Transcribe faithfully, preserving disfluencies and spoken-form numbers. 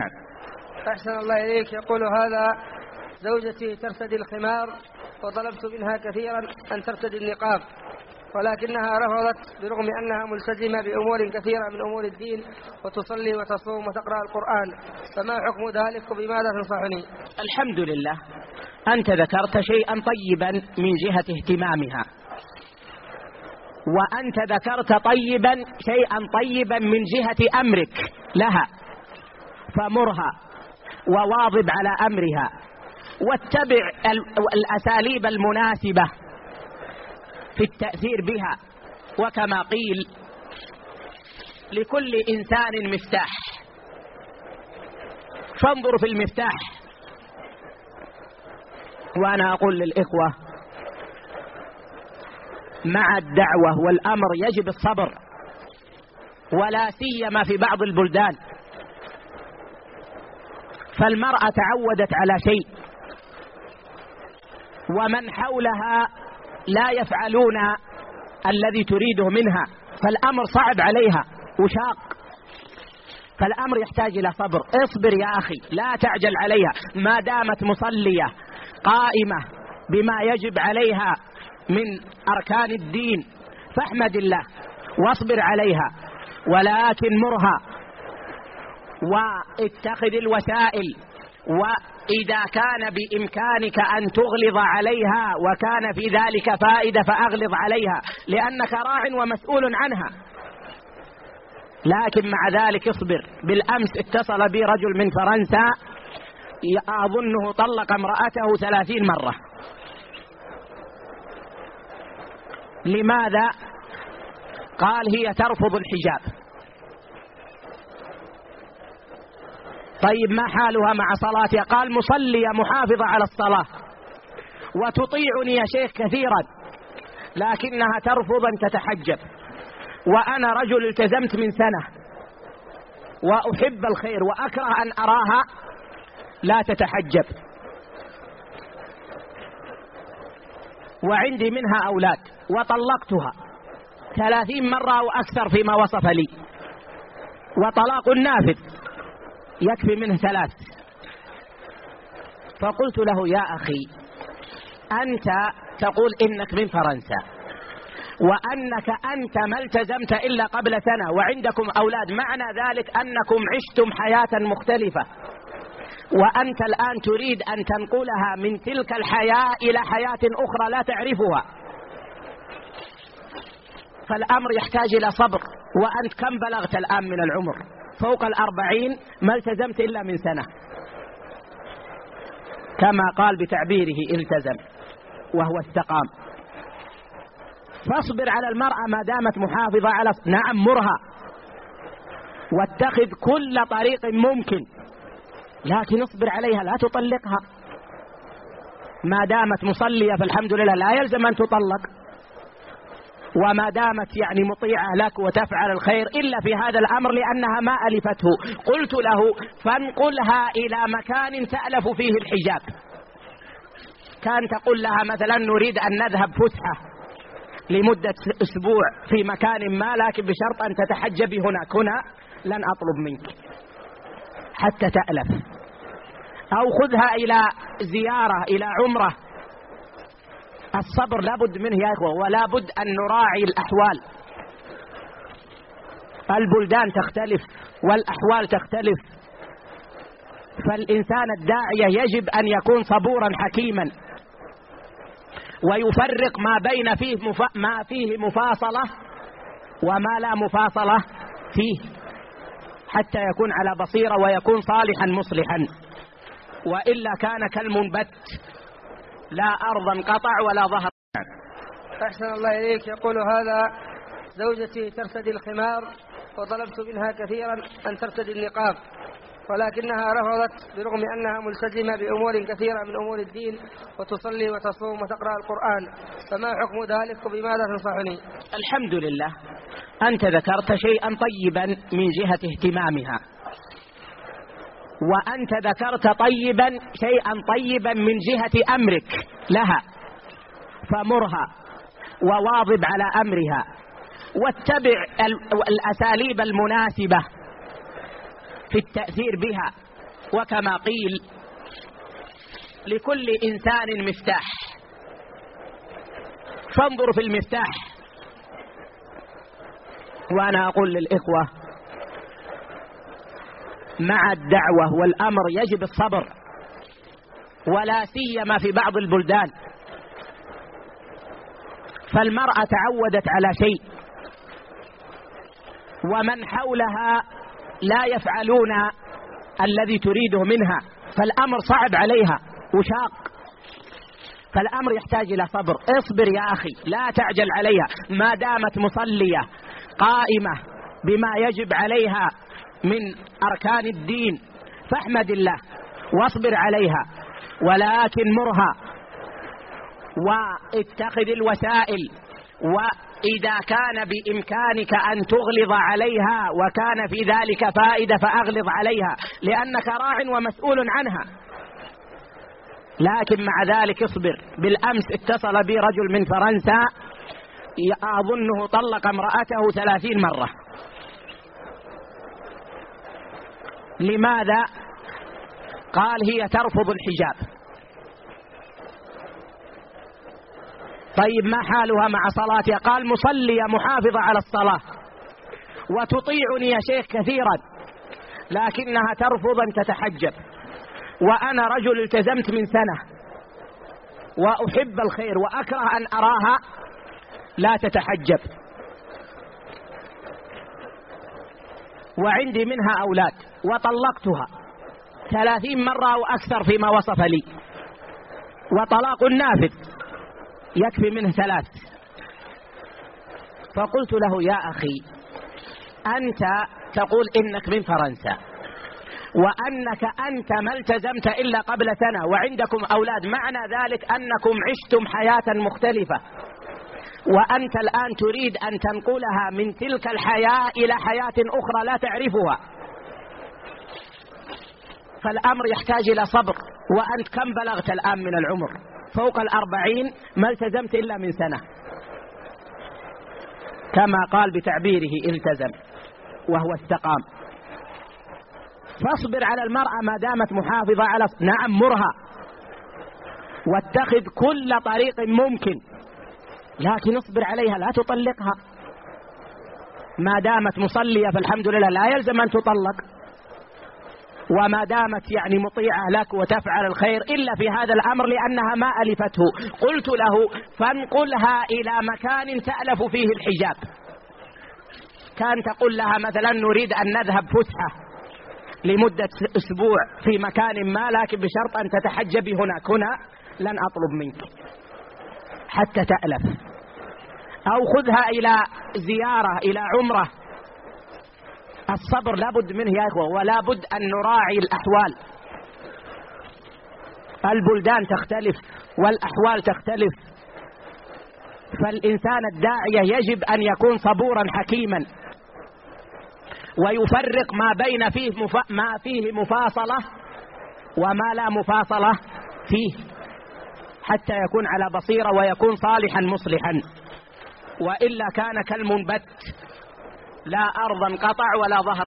أحسن الله إليك. يقول هذا: زوجتي ترتدي الخمار وطلبت منها كثيرا أن ترتدي النقاب، ولكنها رفضت برغم أنها ملتزمة بأمور كثيرة من أمور الدين وتصلي وتصوم وتقرأ القرآن، فما حكم ذلك وبماذا تنصحني؟ الحمد لله، أنت ذكرت شيئا طيبا من جهة اهتمامها، وأنت ذكرت طيبا شيئا طيبا من جهة أمرك لها، فمرها وواظب على أمرها واتبع الأساليب المناسبة في التأثير بها. وكما قيل: لكل إنسان مفتاح، فانظر في المفتاح. وأنا أقول للإخوة: مع الدعوة والأمر يجب الصبر، ولا سيما في بعض البلدان، فالمرأة تعودت على شيء ومن حولها لا يفعلون الذي تريده منها، فالأمر صعب عليها وشاق، فالأمر يحتاج إلى صبر. اصبر يا أخي، لا تعجل عليها، ما دامت مصلية قائمة بما يجب عليها من أركان الدين فاحمد الله واصبر عليها، ولكن مرها واتخذ الوسائل، وإذا كان بإمكانك أن تغلظ عليها وكان في ذلك فائدة فأغلظ عليها، لأنك راع ومسؤول عنها، لكن مع ذلك اصبر. بالأمس اتصل بي رجل من فرنسا أظنه طلق امرأته ثلاثين مرة. لماذا؟ قال: هي ترفض الحجاب. طيب ما حالها مع صلاتها؟ قال: مصلية محافظة على الصلاة وتطيعني يا شيخ كثيرا، لكنها ترفض أن تتحجب، وأنا رجل التزمت من سنة وأحب الخير وأكره أن أراها لا تتحجب، وعندي منها أولاد، وطلقتها ثلاثين مرة أو أكثر فيما وصف لي، وطلاق نافذ يكفي منه ثلاث. فقلت له: يا أخي، أنت تقول إنك من فرنسا، وأنك أنت ما التزمت إلا قبل سنة وعندكم أولاد، معنى ذلك أنكم عشتم حياة مختلفة، وأنت الآن تريد أن تنقلها من تلك الحياة إلى حياة أخرى لا تعرفها، فالأمر يحتاج إلى صبر. وأنت كم بلغت الآن من العمر؟ فوق الأربعين، ما التزمت إلا من سنة، كما قال بتعبيره: التزم وهو استقام. فاصبر على المرأة ما دامت محافظة على، نعم مرها واتخذ كل طريق ممكن، لكن اصبر عليها، لا تطلقها. ما دامت مصلية فالحمد لله لا يلزم أن تطلق، وما دامت يعني مطيعة لك وتفعل الخير إلا في هذا الأمر لأنها ما ألفته. قلت له: فانقلها إلى مكان تألف فيه الحجاب. كان تقول لها مثلا: نريد أن نذهب فسحة لمدة أسبوع في مكان ما، لكن بشرط أن تتحجبي هناك، هنا لن أطلب منك حتى تألف. أو خذها إلى زيارة إلى عمرة. الصبر لابد منه يا إخوة، ولا بد أن نراعي الأحوال. البلدان تختلف والأحوال تختلف، فالإنسان الداعية يجب أن يكون صبورا حكيما، ويفرق ما بين فيه مف... ما فيه مفاصلة وما لا مفاصلة فيه، حتى يكون على بصيرة ويكون صالحا مصلحا، وإلا كان كالمنبت لا أرضا قطع ولا ظهر. أحسن الله إليك. يقول هذا: زوجتي ترتدي الخمار وطلبت منها كثيرا أن ترتدي النقاب، ولكنها رفضت برغم أنها ملتزمة بأمور كثيرة من أمور الدين وتصلي وتصوم وتقرأ القرآن، فما حكم ذلك وبماذا تنصحني؟ الحمد لله، أنت ذكرت شيئا طيبا من جهة اهتمامها، وأنت ذكرت طيبا شيئا طيبا من جهة أمرك لها، فمرها وواظب على أمرها واتبع الأساليب المناسبة في التأثير بها. وكما قيل لكل إنسان مفتاح، فانظر في المفتاح. وأنا أقول للإخوة مع الدعوة والأمر يجب الصبر، ولا سيما في بعض البلدان، فالمرأة تعودت على شيء ومن حولها لا يفعلون الذي تريده منها، فالأمر صعب عليها وشاق، فالأمر يحتاج إلى صبر. اصبر يا أخي، لا تعجل عليها، ما دامت مصلية قائمة بما يجب عليها من أركان الدين فاحمد الله واصبر عليها، ولكن مرها واتخذ الوسائل، وإذا كان بإمكانك أن تغلظ عليها وكان في ذلك فائدة فأغلظ عليها، لأنك راع ومسؤول عنها. لكن مع ذلك اصبر. بالأمس اتصل بي رجل من فرنسا أظنه طلق امرأته ثلاثين مرة. لماذا؟ قال هي ترفض الحجاب. طيب ما حالها مع صلاتها؟ قال مصلية محافظة على الصلاة وتطيعني يا شيخ كثيرا، لكنها ترفض أن تتحجب، وأنا رجل التزمت من سنة وأحب الخير وأكره أن أراها لا تتحجب، وعندي منها أولاد وطلقتها ثلاثين مرة وأكثر فيما وصف لي، وطلاق نافذ يكفي منه ثلاث. فقلت له يا أخي أنت تقول إنك من فرنسا وأنك أنت ما التزمت إلا قبل سنة وعندكم أولاد، معنى ذلك أنكم عشتم حياة مختلفة، وأنت الآن تريد أن تنقلها من تلك الحياة إلى حياة أخرى لا تعرفها، فالأمر يحتاج إلى صبر. وأنت كم بلغت الآن من العمر؟ فوق الأربعين، ما التزمت إلا من سنة، كما قال بتعبيره التزم وهو استقام. فاصبر على المرأة ما دامت محافظة على، نعم مرها واتخذ كل طريق ممكن، لكن اصبر عليها لا تطلقها. ما دامت مصلية فالحمد لله لا يلزم أن تطلق، وما دامت يعني مطيعة لك وتفعل الخير إلا في هذا الأمر لأنها ما ألفته. قلت له فانقلها إلى مكان تألف فيه الحجاب، كان تقول لها مثلا نريد أن نذهب فسحة لمدة أسبوع في مكان ما، لكن بشرط أن تتحجبي هناك، هنا لن أطلب منك حتى تألف. أو خذها إلى زيارة إلى عمرة. الصبر لابد منه يا إخوة، ولا بد أن نراعي الأحوال. البلدان تختلف والأحوال تختلف، فالإنسان الداعية يجب أن يكون صبورا حكيما ويفرق ما بين فيه مف... ما فيه مفاصلة وما لا مفاصلة فيه، حتى يكون على بصيرة ويكون صالحا مصلحا، وإلا كان كالمنبت لا أرضا قطع ولا ظهر.